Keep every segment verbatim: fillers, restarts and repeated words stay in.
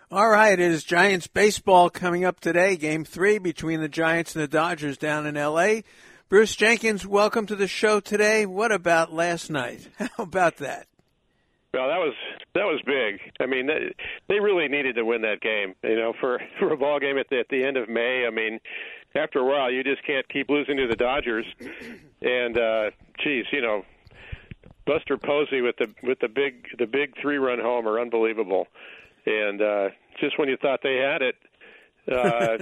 All right, it is Giants baseball coming up today, game three between the Giants and the Dodgers down in L A. Bruce Jenkins, welcome to the show today. What about last night? How about that? Well, that was that was big. I mean, they, they really needed to win that game. You know, for, for a ball game at the, at the end of May. I mean, after a while, you just can't keep losing to the Dodgers. And uh, geez, you know, Buster Posey with the with the big the big three run homer, unbelievable. And uh, just when you thought they had it, uh,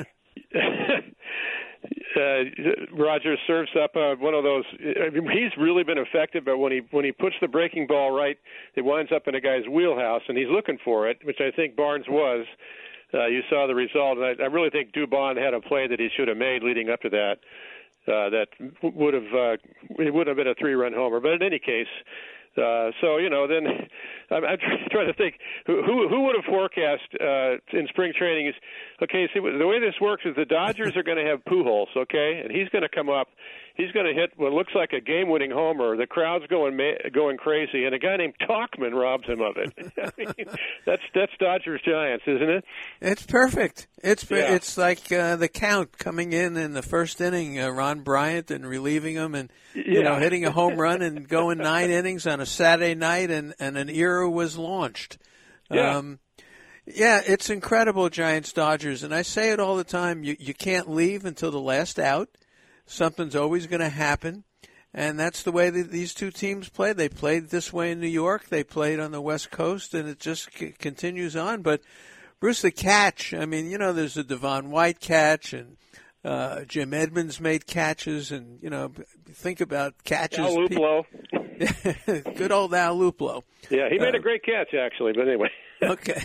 uh, Rogers serves up uh, one of those. I mean, he's really been effective, but when he when he puts the breaking ball right, it winds up in a guy's wheelhouse, and he's looking for it, which I think Barnes was. Uh, you saw the result, and I, I really think Dubon had a play that he should have made leading up to that. Uh, that would have uh, it would have been a three-run homer, but in any case. Uh, so, you know, then I'm, I'm trying to think who who, who would have forecast uh, in spring training is, okay, see, the way this works is the Dodgers are going to have Pujols, okay, and he's going to come up. He's going to hit what looks like a game-winning homer. The crowd's going ma- going crazy, and a guy named Talkman robs him of it. I mean, that's that's Dodgers Giants, isn't it? It's perfect. It's Yeah. it's like uh, the Count coming in in the first inning, uh, Ron Bryant, and relieving him, and you Yeah. know hitting a home run and going nine innings on a Saturday night, and, and an era was launched. Yeah. Um, yeah, it's incredible, Giants Dodgers, and I say it all the time. You you can't leave until the last out. Something's always going to happen, and that's the way that these two teams play. They played this way in New York. They played on the West Coast, and it just c- continues on. But, Bruce, the catch, I mean, you know, there's a Devon White catch, and uh, Jim Edmonds made catches, and, you know, think about catches. Al Luplo. Good old Al Luplo. Yeah, he made Uh, a great catch, actually, but anyway. Okay.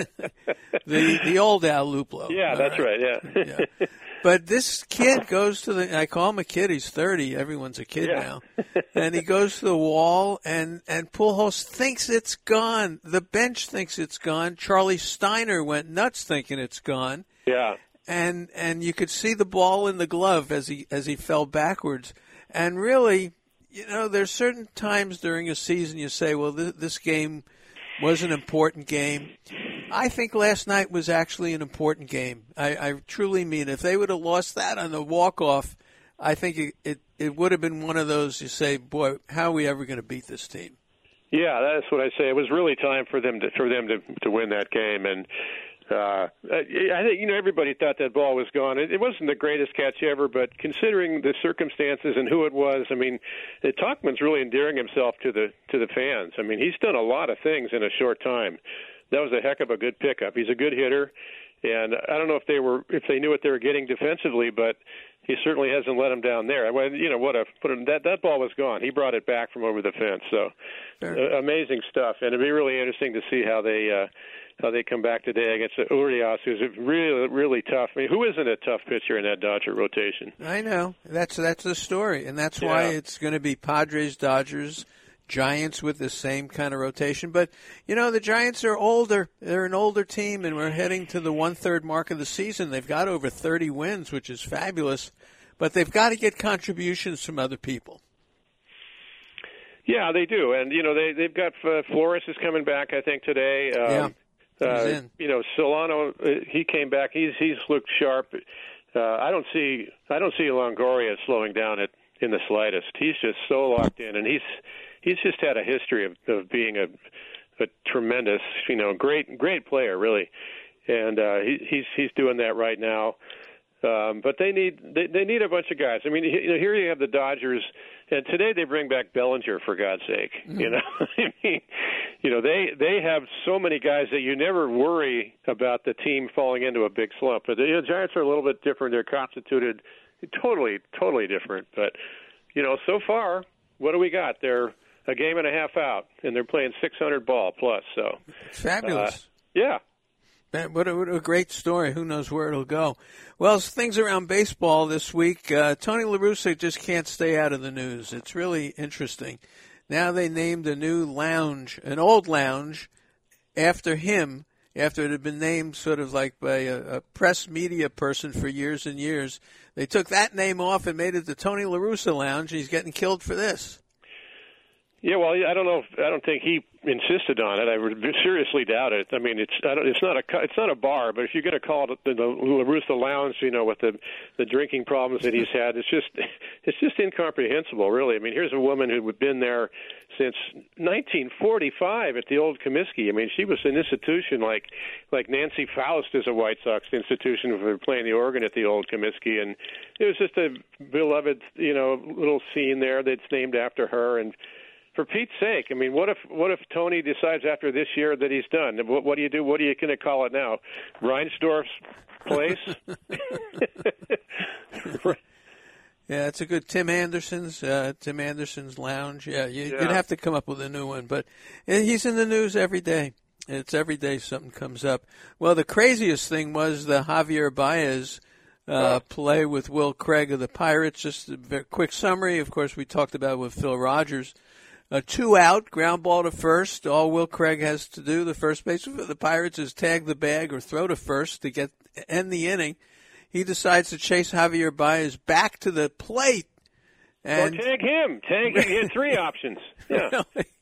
the the old Al Luplo. Yeah, All that's right, right yeah. yeah. But this kid goes to the, I call him a kid, he's thirty, everyone's a kid Yeah. now. And he goes to the wall, and, and Pujols thinks it's gone. The bench thinks it's gone. Charlie Steiner went nuts thinking it's gone. Yeah. And and you could see the ball in the glove as he as he fell backwards. And really, you know, there's certain times during a season you say, well, th- this game was an important game. I think last night was actually an important game. I, I truly mean, if they would have lost that on the walk-off, I think it, it, it would have been one of those you say, boy, how are we ever going to beat this team? Yeah, that's what I say. It was really time for them to for them to, to win that game, and uh, I think you know everybody thought that ball was gone. It, it wasn't the greatest catch ever, but considering the circumstances and who it was, I mean, Talkman's really endearing himself to the to the fans. I mean, he's done a lot of things in a short time. That was a heck of a good pickup. He's a good hitter, and I don't know if they were if they knew what they were getting defensively, but he certainly hasn't let them down there. Well, you know what? A put a, that that ball was gone. He brought it back from over the fence. So uh, amazing stuff, and it'd be really interesting to see how they uh, how they come back today against Urias, who's really really tough. I mean, who isn't a tough pitcher in that Dodger rotation? I know that's that's the story, and that's why Yeah. it's going to be Padres, Dodgers, Giants with the same kind of rotation. But, you know, the Giants are older. They're an older team, and we're heading to the one-third mark of the season. They've got over thirty wins, which is fabulous. But they've got to get contributions from other people. Yeah, they do. And, you know, they, they've got uh, Flores is coming back, I think, today. Um, Yeah, he's uh, in. You know, Solano, uh, he came back. He's he's looked sharp. Uh, I don't see I don't see Longoria slowing down it in the slightest. He's just so locked in, and he's he's just had a history of, of being a, a tremendous, you know, great great player, really, and uh, he, he's he's doing that right now. Um, but they need they, they need a bunch of guys. I mean, you know, here you have the Dodgers, and today they bring back Bellinger, for God's sake. Mm. You know, I mean, you know they they have so many guys that you never worry about the team falling into a big slump. But the you know, Giants are a little bit different. They're constituted totally totally different. But you know, so far, what do we got? They're a game and a half out, and they're playing six hundred ball plus. So fabulous. Uh, yeah. What a, what a great story. Who knows where it'll go. Well, things around baseball this week. Uh, Tony La Russa just can't stay out of the news. It's really interesting. Now they named a new lounge, an old lounge, after him, after it had been named sort of like by a, a press media person for years and years. They took that name off and made it the Tony La Russa Lounge, and he's getting killed for this. Yeah, well, I don't know. If, I don't think he insisted on it. I would seriously doubt it. I mean, it's I don't, it's not a it's not a bar, but if you're going to call it the, the LaRussa Lounge, you know, with the the drinking problems that he's had, it's just it's just incomprehensible, really. I mean, here's a woman who had been there since nineteen forty-five at the old Comiskey. I mean, she was an institution like like Nancy Faust is a White Sox institution for playing the organ at the old Comiskey, and it was just a beloved, you know, little scene there that's named after her. And for Pete's sake, I mean, what if what if Tony decides after this year that he's done? What, what do you do? What are you going to call it now? Reinsdorf's Place? Yeah, it's a good Tim Anderson's uh, Tim Anderson's Lounge. Yeah, you, yeah, you'd have to come up with a new one, but he's in the news every day. It's every day something comes up. Well, the craziest thing was the Javier Baez uh, play with Will Craig of the Pirates. Just a very quick summary. Of course, we talked about with Phil Rogers. A two out, ground ball to first. All Will Craig has to do, the first baseman for the Pirates, is tag the bag or throw to first to get end the inning. He decides to chase Javier Baez back to the plate. And or tag him. Tag him. He had three options. Yeah.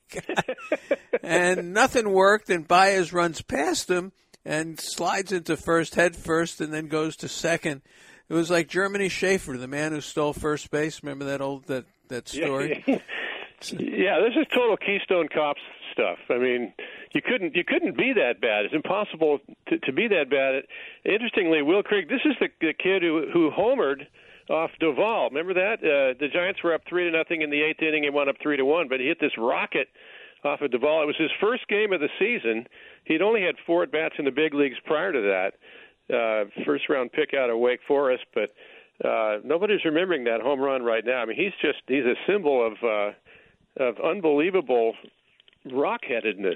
And nothing worked, and Baez runs past him and slides into first, head first, and then goes to second. It was like Germany Schaefer, the man who stole first base. Remember that old that, that story? Yeah. Yeah, this is total Keystone Cops stuff. I mean, you couldn't you couldn't be that bad. It's impossible to, to be that bad. Interestingly, Will Craig, this is the, the kid who who homered off Duvall. Remember that? Uh, the Giants were up three to nothing in the eighth inning and went up three to one, but he hit this rocket off of Duvall. It was his first game of the season. He'd only had four at bats in the big leagues prior to that. Uh, first round pick out of Wake Forest, but uh, nobody's remembering that home run right now. I mean, he's just he's a symbol of. Uh, of unbelievable rock-headedness.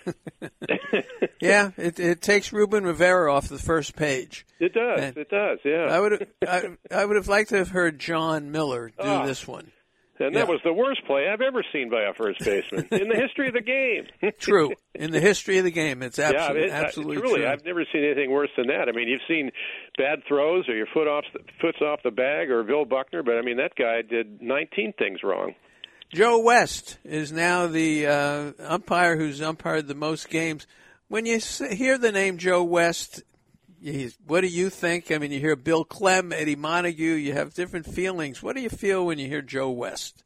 Yeah, it, it takes Ruben Rivera off the first page. It does, and it does, yeah. I would I, I would have liked to have heard John Miller do oh, this one. And yeah. that was the worst play I've ever seen by a first baseman in the history of the game. True. In the history of the game, it's absolutely, yeah, it, absolutely truly, true. I've never seen anything worse than that. I mean, you've seen bad throws or your foot off the, foot's off the bag or Bill Buckner, but, I mean, that guy did nineteen things wrong. Joe West is now the uh, umpire who's umpired the most games. When you hear the name Joe West, he's, what do you think? I mean, you hear Bill Clem, Eddie Montague, you have different feelings. What do you feel when you hear Joe West?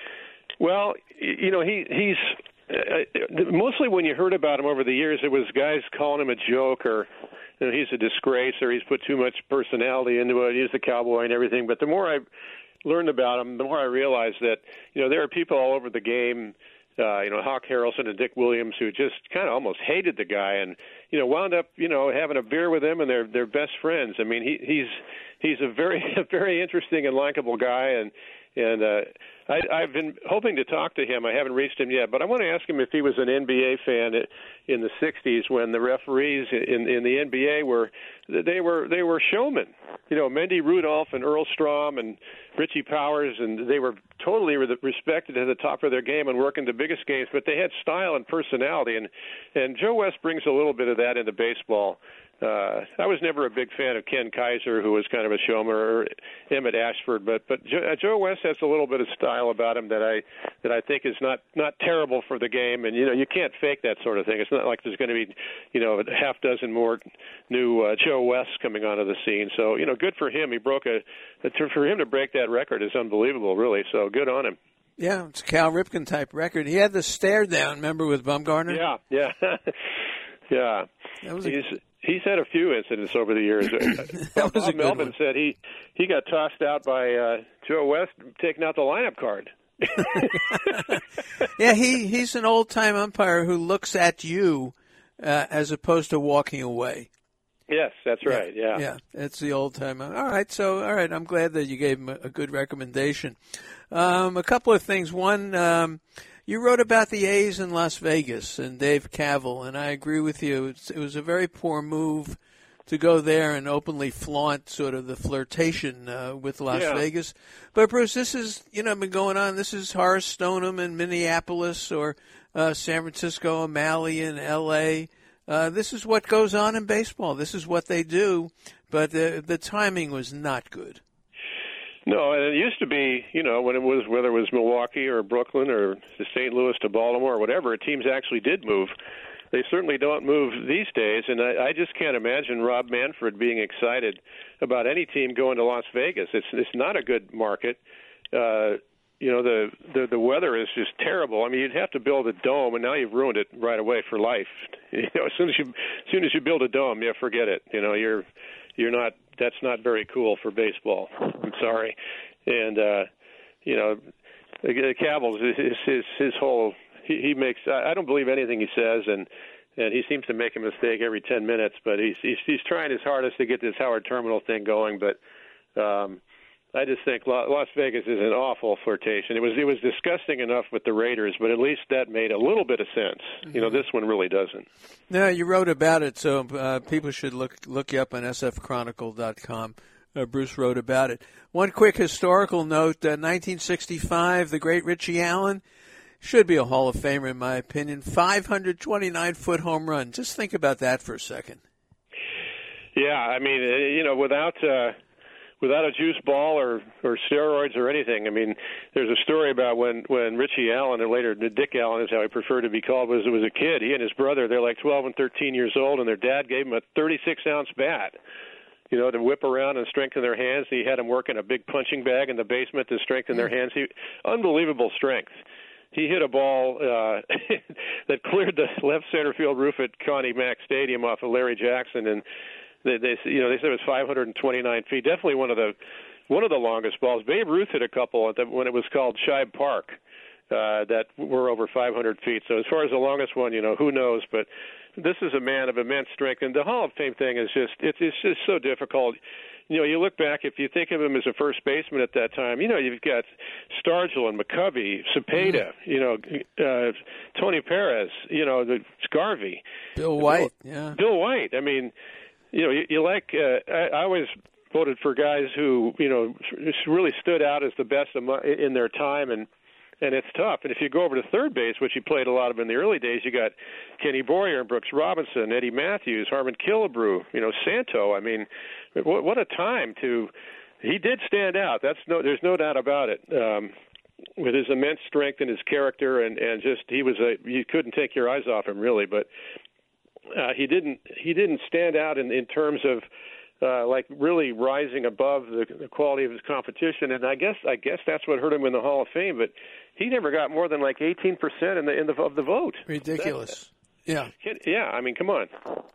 Well, you know, he he's uh, mostly when you heard about him over the years, it was guys calling him a joke or you know, he's a disgrace or he's put too much personality into it. He's the cowboy and everything. But the more I learned about him, the more I realized that, you know, there are people all over the game, uh, you know, Hawk Harrelson and Dick Williams, who just kind of almost hated the guy and, you know, wound up, you know, having a beer with him and they're, they're best friends. I mean, he, he's he's a very, a very interesting and likable guy. And, and uh, I, I've been hoping to talk to him. I haven't reached him yet, but I want to ask him if he was an N B A fan in the sixties when the referees in, in the N B A were, they were, they were showmen. You know, Mendy Rudolph and Earl Strom and Richie Powers, and they were totally respected at the top of their game and working the biggest games, but they had style and personality, and and Joe West brings a little bit of that into baseball. Uh, I was never a big fan of Ken Kaiser, who was kind of a showman, or Emmett Ashford, but but Joe, Joe West has a little bit of style about him that I that I think is not not terrible for the game, and you know you can't fake that sort of thing. It's not like there's going to be, you know, a half dozen more new uh, Joe Wests coming onto the scene. So you know, good for him. He broke a for him to break that record is unbelievable, really. So good on him. Yeah, it's a Cal Ripken type record. He had the stare down, remember, with Bumgarner? Yeah, yeah, yeah. That was a... He's, He's had a few incidents over the years. That was Bob a good Melvin one. said he, he got tossed out by uh, Joe West taking out the lineup card. Yeah, he, he's an old-time umpire who looks at you uh, as opposed to walking away. Yes, that's right, yeah. Yeah, it's the old-time. All right, so, all right, I'm glad that you gave him a, a good recommendation. Um, a couple of things. One, um, you wrote about the A's in Las Vegas and Dave Kaval, and I agree with you. It's, it was a very poor move to go there and openly flaunt sort of the flirtation uh, with Las yeah. Vegas. But, Bruce, this is, you know, been going on. This is Horace Stoneham in Minneapolis or uh, San Francisco, O'Malley in L A Uh, this is what goes on in baseball. This is what they do. But the, the timing was not good. No, and it used to be, you know, when it was, whether it was Milwaukee or Brooklyn or Saint Louis to Baltimore or whatever, teams actually did move. They certainly don't move these days, and I, I just can't imagine Rob Manfred being excited about any team going to Las Vegas. It's it's not a good market. Uh, you know, the, the the weather is just terrible. I mean, you'd have to build a dome, and now you've ruined it right away for life. You know, as soon as you as soon as you build a dome, yeah, forget it. You know, you're you're not. That's not very cool for baseball. I'm sorry, and uh, you know, the, the Cavils, his his his whole. He, he makes. I don't believe anything he says, and and he seems to make a mistake every ten minutes. But he's he's, he's trying his hardest to get this Howard Terminal thing going. But um, I just think Las Vegas is an awful flirtation. It was it was disgusting enough with the Raiders, but at least that made a little bit of sense. Mm-hmm. You know, this one really doesn't. No, you wrote about it, so uh, people should look look you up on S F Chronicle dot com. Uh, Bruce wrote about it. One quick historical note: uh, nineteen sixty-five, the great Richie Allen. Should be a Hall of Famer, in my opinion. five hundred twenty-nine foot home run. Just think about that for a second. Yeah, I mean, you know, without uh, without a juice ball or, or steroids or anything. I mean, there's a story about when, when Richie Allen, or later Dick Allen is how he preferred to be called, was was a kid. He and his brother, they're like twelve and thirteen years old, and their dad gave him a thirty-six ounce bat, you know, to whip around and strengthen their hands. He had them working a big punching bag in the basement to strengthen their hands. He, unbelievable strength. He hit a ball uh, that cleared the left center field roof at Connie Mack Stadium off of Larry Jackson, and they, they, you know, they said it was five hundred twenty-nine feet. Definitely one of the one of the longest balls. Babe Ruth hit a couple at the, when it was called Shibe Park uh, that were over five hundred feet. So as far as the longest one, you know, who knows? But this is a man of immense strength, and the Hall of Fame thing is just it's it's just so difficult. You know, you look back, if you think of him as a first baseman at that time, you know, you've got Stargell and McCovey, Cepeda, mm. you know, uh, Tony Perez, you know, the Scarvey. Bill White, yeah. Bill White. I mean, you know, you, you like, uh, I, I always voted for guys who, you know, really stood out as the best in their time, and and it's tough. And if you go over to third base, which he played a lot of in the early days, you got Kenny Boyer and Brooks Robinson, Eddie Matthews, Harmon Killebrew, you know, Santo. I mean, what, what a time to – he did stand out. That's no, there's no doubt about it. Um, with his immense strength and his character, and, and just he was a – you couldn't take your eyes off him, really. But uh, he didn't he didn't stand out in, in terms of – Uh, like really rising above the, the quality of his competition, and I guess I guess that's what hurt him in the Hall of Fame. But he never got more than like eighteen percent in the in the of the vote. Ridiculous. Yeah. Yeah. I mean, come on.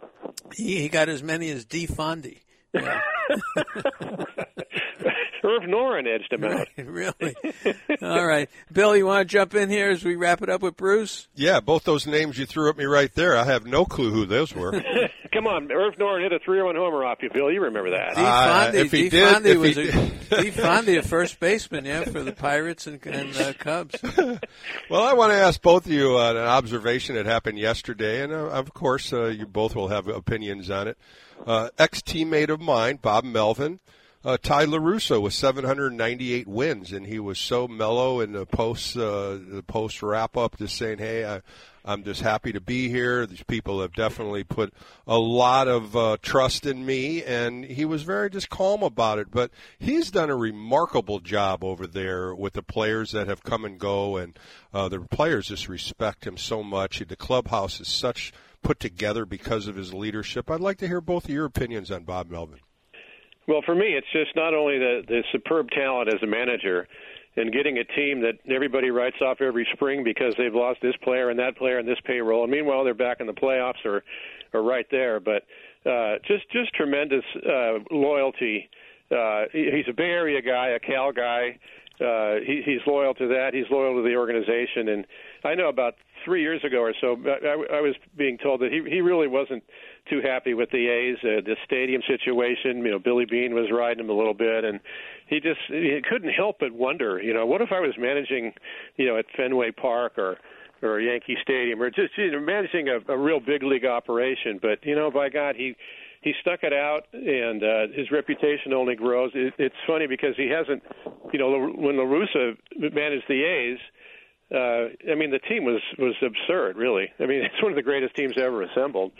He he got as many as D. Fondy. Yeah. Irv Noren edged him out. Right, really? All right. Bill, you want to jump in here as we wrap it up with Bruce? Yeah, both those names you threw at me right there. I have no clue who those were. Come on, Irv Noren hit a three oh one homer off you, Bill. You remember that. D. Fondy, uh, if he D. did, Fondy if was he a, D. Fondy, a first baseman, yeah, for the Pirates and, and uh, Cubs. Well, I want to ask both of you uh, an observation that happened yesterday, and uh, of course, uh, you both will have opinions on it. Uh, ex-teammate of mine, Bob Melvin, uh, Ty LaRusso with seven hundred ninety-eight wins, and he was so mellow in the post uh, the post wrap up, just saying, "Hey, I, I'm just happy to be here. These people have definitely put a lot of uh, trust in me," and he was very just calm about it. But he's done a remarkable job over there with the players that have come and go, and uh, the players just respect him so much. The clubhouse is such put together because of his leadership. I'd like to hear both of your opinions on Bob Melvin. Well, for me, it's just not only the, the superb talent as a manager and getting a team that everybody writes off every spring because they've lost this player and that player and this payroll. And meanwhile, they're back in the playoffs or, or right there. But uh, just just tremendous uh, loyalty. Uh, he, he's a Bay Area guy, a Cal guy. Uh, he, he's loyal to that. He's loyal to the organization. And I know about three years ago or so, I, I was being told that he, he really wasn't too happy with the A's, uh, the stadium situation. You know, Billy Beane was riding him a little bit, and he just he couldn't help but wonder, you know, what if I was managing, you know, at Fenway Park or or Yankee Stadium, or just you know, managing a, a real big league operation. But, you know, by God, he he stuck it out, and uh, his reputation only grows. It, it's funny because he hasn't, you know, when LaRusso managed the A's, Uh, I mean, the team was, was absurd, really. I mean, it's one of the greatest teams ever assembled.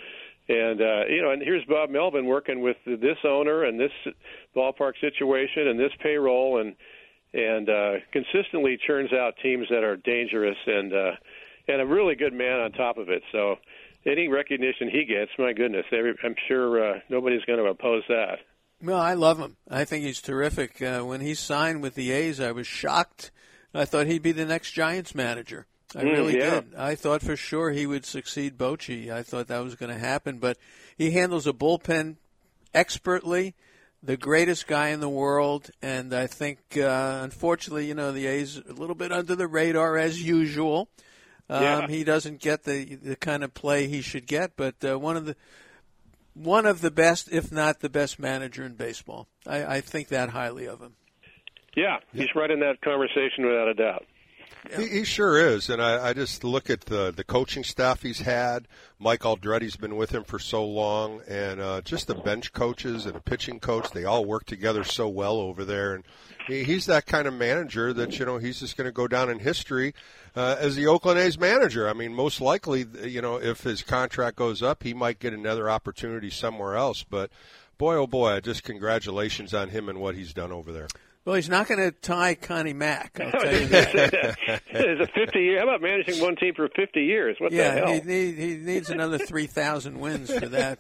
And, uh, you know, and here's Bob Melvin working with this owner and this ballpark situation and this payroll and and uh, consistently churns out teams that are dangerous and uh, and a really good man on top of it. So any recognition he gets, my goodness, every, I'm sure uh, nobody's going to oppose that. Well, I love him. I think he's terrific. Uh, when he signed with the A's, I was shocked. I thought he'd be the next Giants manager. I Mm, really yeah. did. I thought for sure he would succeed Bochy. I thought that was going to happen. But he handles a bullpen expertly, the greatest guy in the world. And I think, uh, unfortunately, you know, the A's a little bit under the radar as usual. Um, Yeah. He doesn't get the the kind of play he should get. But uh, one of the one of the best, if not the best manager in baseball. I, I think that highly of him. Yeah, he's right in that conversation without a doubt. He, he sure is, and I, I just look at the the coaching staff he's had. Mike Aldretti's been with him for so long, and uh, just the bench coaches and a pitching coach, they all work together so well over there. And he, he's that kind of manager that, you know, he's just going to go down in history uh, as the Oakland A's manager. I mean, most likely, you know, if his contract goes up, he might get another opportunity somewhere else. But boy, oh boy, just congratulations on him and what he's done over there. Well, he's not going to tie Connie Mack, I'll tell you that. It's a fifty year. How about managing one team for fifty years? What yeah, the hell? he, need, he needs another three thousand wins for that.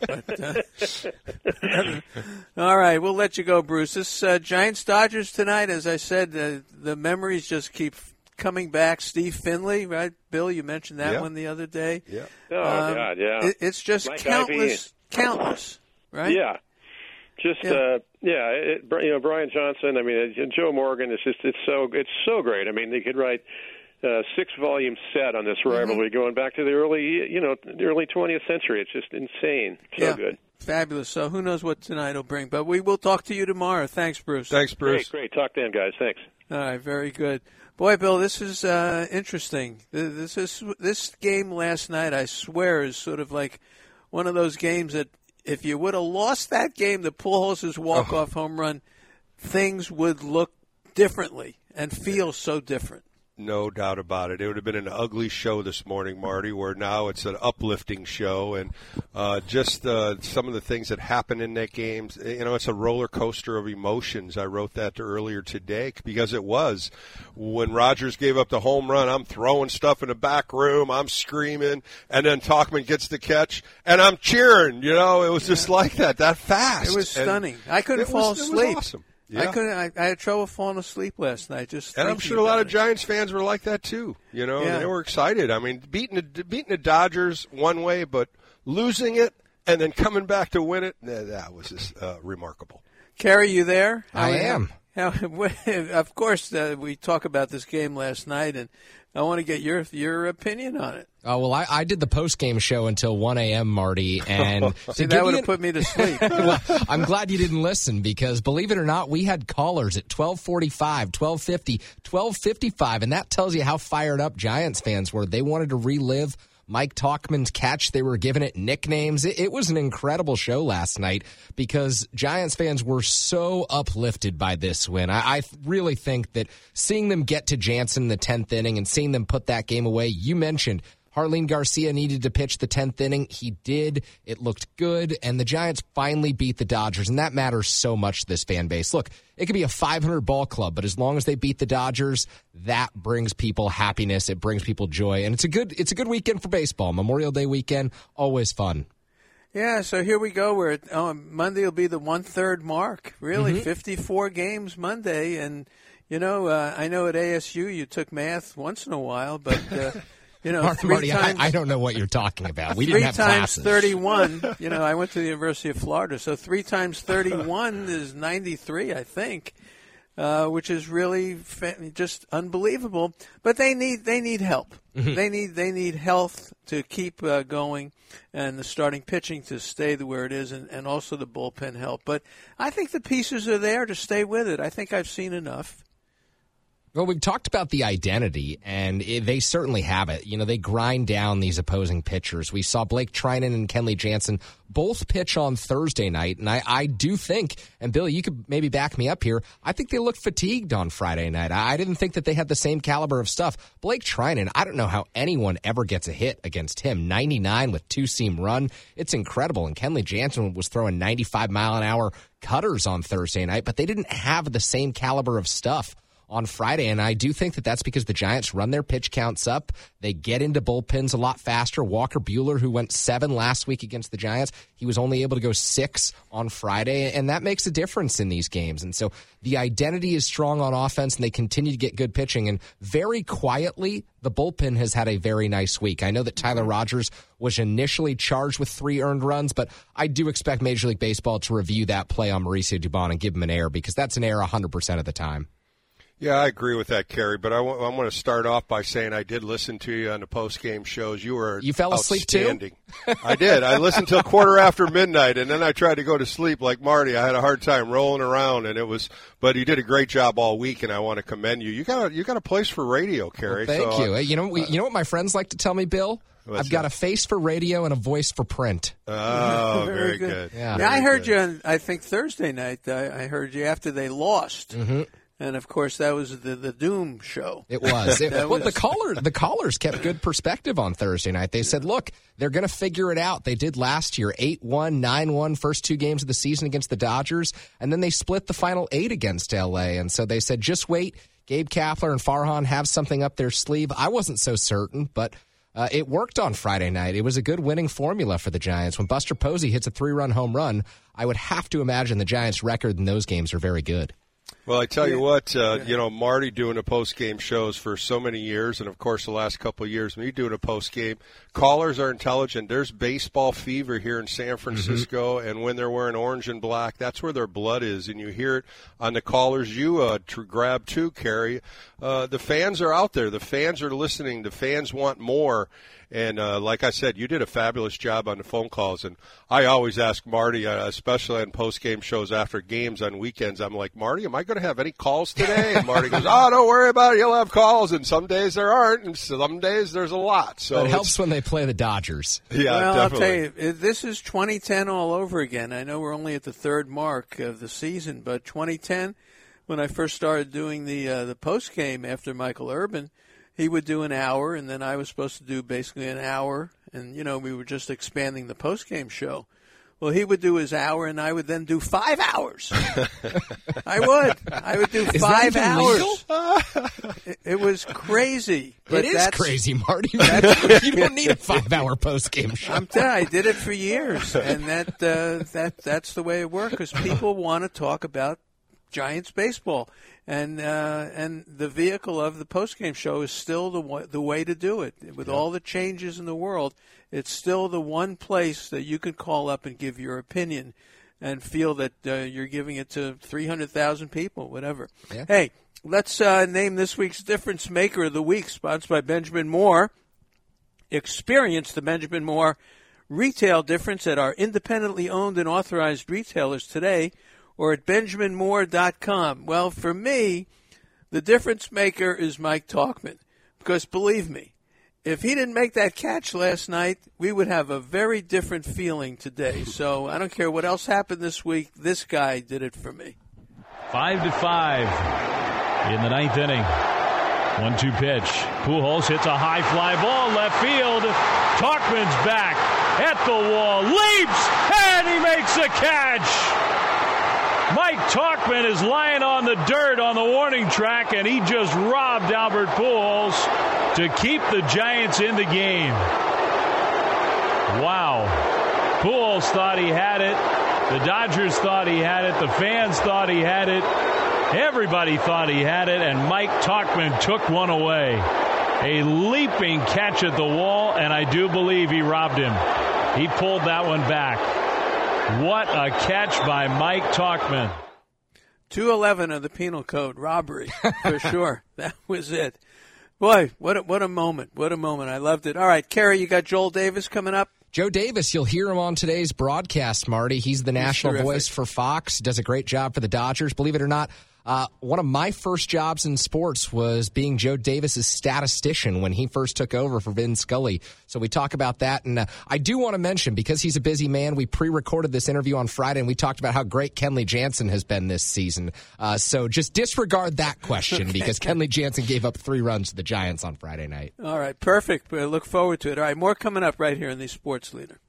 But uh, all right, we'll let you go, Bruce. This uh, Giants-Dodgers tonight, as I said, uh, the memories just keep coming back. Steve Finley, right? Bill, you mentioned that yeah. one the other day. Yeah. Oh, Um, God, yeah. It, it's just Mike countless, countless, right? Yeah. Just Yeah. uh, yeah, it, you know, Brian Johnson. I mean, and Joe Morgan. It's just it's so it's so great. I mean, they could write a six volume set on this rivalry Mm-hmm. going back to the early you know the early twentieth century. It's just insane. So yeah. good. Fabulous. So who knows what tonight will bring? But we will talk to you tomorrow. Thanks, Bruce. Thanks, Bruce. Great, great. Talk then, guys. Thanks. All right, very good. Boy, Bill, this is uh, interesting. This is this game last night, I swear, is sort of like one of those games that if you would have lost that game, the Pujols' walk-off oh. home run, things would look differently and feel so different. No doubt about it. It would have been an ugly show this morning, Marty, where now it's an uplifting show. And uh, just uh, some of the things that happened in that game, you know, it's a roller coaster of emotions. I wrote that earlier today because it was. When Rogers gave up the home run, I'm throwing stuff in the back room, I'm screaming, and then Tauchman gets the catch, and I'm cheering. You know, it was just like that, that fast. It was stunning. And I couldn't fall was, asleep. It was awesome. Yeah. I couldn't. I, I had trouble falling asleep last night. Just and I'm sure a lot of it. Giants fans were like that too. You know, yeah. they were excited. I mean, beating the beating the Dodgers one way, but losing it and then coming back to win it, that was just uh, remarkable. Kerry, you there? I am. How, of course, uh, we talked about this game last night, and I want to get your your opinion on it. Oh, well, I, I did the post-game show until one a.m., Marty, and See, that would have put me to sleep. Well, I'm glad you didn't listen because, believe it or not, we had callers at twelve forty-five, twelve fifty, twelve fifty-five, and that tells you how fired up Giants fans were. They wanted to relive Mike Tauchman's catch. They were giving it nicknames. It, it was an incredible show last night because Giants fans were so uplifted by this win. I, I really think that seeing them get to Jansen in the tenth inning and seeing them put that game away, you mentioned Jarlin Garcia needed to pitch the tenth inning. He did. It looked good, and the Giants finally beat the Dodgers, and that matters so much to this fan base. Look, it could be a five hundred ball club, but as long as they beat the Dodgers, that brings people happiness. It brings people joy, and it's a good it's a good weekend for baseball. Memorial Day weekend, always fun. Yeah, so here we go. We're at, oh, Monday will be the one-third mark. Really, mm-hmm. fifty-four games Monday, and, you know, uh, I know at A S U you took math once in a while, but... Uh, You know, Marty, three Marty times, I, I don't know what you're talking about. We didn't have classes. Three times thirty-one. You know, I went to the University of Florida, so three times thirty-one is ninety-three, I think, uh, which is really fa- just unbelievable. But they need they need help. Mm-hmm. They need they need health to keep uh, going, and the starting pitching to stay the where it is, and, and also the bullpen help. But I think the pieces are there to stay with it. I think I've seen enough. Well, we've talked about the identity, and it, they certainly have it. You know, they grind down these opposing pitchers. We saw Blake Trinan and Kenley Jansen both pitch on Thursday night, and I, I do think, and Billy, you could maybe back me up here, I think they looked fatigued on Friday night. I, I didn't think that they had the same caliber of stuff. Blake Trinan, I don't know how anyone ever gets a hit against him. ninety-nine with two-seam run. It's incredible. And Kenley Jansen was throwing ninety-five mile an hour cutters on Thursday night, but they didn't have the same caliber of stuff on Friday, and I do think that that's because the Giants run their pitch counts up. They get into bullpens a lot faster. Walker Buehler, who went seven last week against the Giants, he was only able to go six on Friday, and that makes a difference in these games. And so the identity is strong on offense, and they continue to get good pitching. And very quietly, the bullpen has had a very nice week. I know that Tyler Rogers was initially charged with three earned runs, but I do expect Major League Baseball to review that play on Mauricio Dubon and give him an error, because that's an error one hundred percent of the time. Yeah, I agree with that, Kerry. But I, w- I want to start off by saying I did listen to you on the post-game shows. You were You fell asleep too? I did. I listened till quarter after midnight, and then I tried to go to sleep like Marty. I had a hard time rolling around, and it was. But you did a great job all week, and I want to commend you. You got a, you got a place for radio, Kerry. Well, thank so, you. Uh, you know, we, you know what my friends like to tell me, Bill? I've got that? a face for radio and a voice for print. Oh, very, very good. good. Yeah, very yeah I heard good. you on, I think, Thursday night. I, I heard you after they lost. Mm-hmm. And, of course, that was the, the Doom show. It was. It, well, was. the caller, the callers kept good perspective on Thursday night. They said, look, they're going to figure it out. They did last year, eight one, nine one, first two games of the season against the Dodgers, and then they split the final eight against L A. And so they said, just wait. Gabe Kapler and Farhan have something up their sleeve. I wasn't so certain, but uh, it worked on Friday night. It was a good winning formula for the Giants. When Buster Posey hits a three-run home run, I would have to imagine the Giants' record in those games are very good. Well, I tell you what, uh, you know, Marty doing the post-game shows for so many years, and, of course, the last couple of years, me doing a post-game, callers are intelligent. There's baseball fever here in San Francisco, mm-hmm. and when they're wearing orange and black, that's where their blood is, and you hear it on the callers you uh, to grab too, Kerry. Uh, the fans are out there. The fans are listening. The fans want more. And uh, like I said, you did a fabulous job on the phone calls. And I always ask Marty, uh, especially on post-game shows after games on weekends, I'm like, Marty, am I going to have any calls today? And Marty goes, oh, don't worry about it. You'll have calls. And some days there aren't, and some days there's a lot. So it helps when they play the Dodgers. Yeah, well, definitely. I'll tell you, this is twenty ten all over again. I know we're only at the third mark of the season, but twenty ten, when I first started doing the uh, the post-game after Michael Urban, he would do an hour, and then I was supposed to do basically an hour. And, you know, we were just expanding the post-game show. Well, he would do his hour, and I would then do five hours. I would. I would do is five that hours. it, it was crazy. It is crazy, Marty. You don't need a five-hour post-game show. I'm telling you, I did it for years, and that uh, that that's the way it worked, because people want to talk about Giants baseball. And uh, and the vehicle of the postgame show is still the wa- the way to do it. With yeah. all the changes in the world, it's still the one place that you can call up and give your opinion and feel that uh, you're giving it to three hundred thousand people, whatever. Yeah. Hey, let's uh, name this week's Difference Maker of the Week, sponsored by Benjamin Moore. Experience the Benjamin Moore retail difference at our independently owned and authorized retailers today, or at benjamin moore dot com. Well, for me, the difference maker is Mike Tauchman. Because believe me, if he didn't make that catch last night, we would have a very different feeling today. So I don't care what else happened this week. This guy did it for me. Five to five in the ninth inning. one two pitch. Pujols hits a high fly ball left field. Tauchman's back at the wall. Leaps, and he makes a catch. Mike Tauchman is lying on the dirt on the warning track, and he just robbed Albert Pujols to keep the Giants in the game. Wow. Pujols thought he had it. The Dodgers thought he had it. The fans thought he had it. Everybody thought he had it, and Mike Tauchman took one away. A leaping catch at the wall, and I do believe he robbed him. He pulled that one back. What a catch by Mike Tauchman. two eleven of the penal code, robbery, for sure. That was it. Boy, what a, what a moment. What a moment. I loved it. All right, Kerry, you got Joel Davis coming up? Joe Davis, you'll hear him on today's broadcast, Marty. He's the national terrific. voice for Fox. Does a great job for the Dodgers. Believe it or not, Uh, one of my first jobs in sports was being Joe Davis's statistician when he first took over for Vin Scully. So we talk about that. And uh, I do want to mention, because he's a busy man, we pre-recorded this interview on Friday, and we talked about how great Kenley Jansen has been this season. Uh, so just disregard that question, okay, because Kenley Jansen gave up three runs to the Giants on Friday night. All right, perfect. We look forward to it. All right, more coming up right here in the Sports Leader.